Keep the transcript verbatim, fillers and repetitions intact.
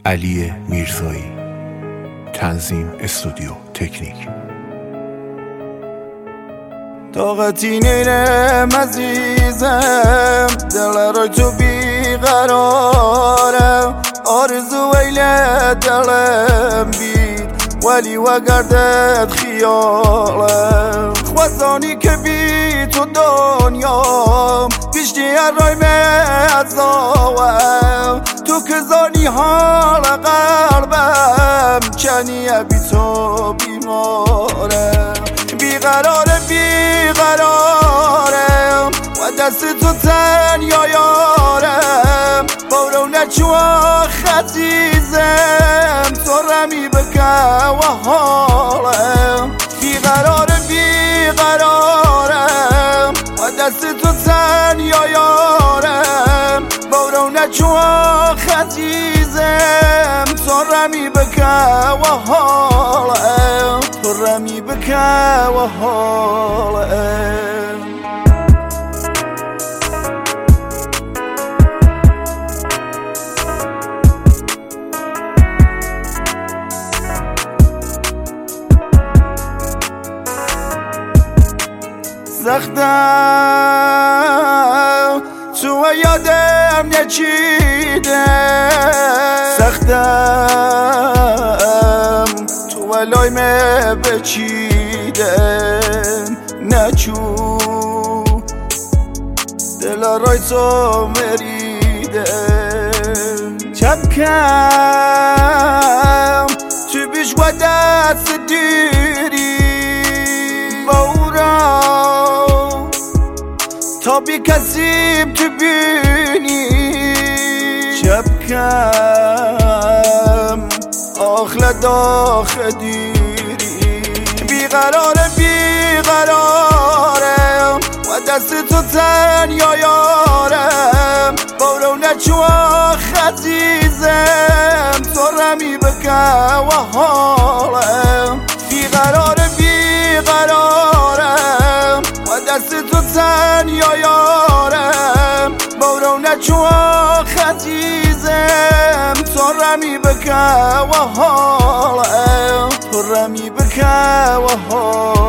علی میرزایی. تنظیم استودیو تکنیک. طاقتی نیرم عزیزم، دل را تو بیقرارم. آرزو ویل دلم بید ولی وگردد خیالم. خوزانی که بی تو دنیام بیشتی رای مزاوم. تو که زانی حال قلبم چنیه بی تو بیمارم. بیقرارم بیقرارم و دست تو تنیا یارم. برو نچو خزیزم تو رمی بکن و حالم. بیقرارم بیقرارم و دست تو تنیا یارم. برو نچو خزیزم تو رمی بکن و حالم. تو رمی بکن و حالم. سختم تو یادم نچیده، سختم تو لایم بچیده. نچو دل رای تو مریده. چپکم تو بیش و دست دیری تا بی کسیم تو بینی. چپکم آخل داخ دیری. بیقرارم بیقرارم و دست تو تنیا یارم. برو نچو خزیزم تو رمی بکن و حالم. بیقرارم بیقرارم و دست تو تنیا یارم. برو نچو خزیزم تو رمی بکن و حالم. تو رمی بکن و حالم.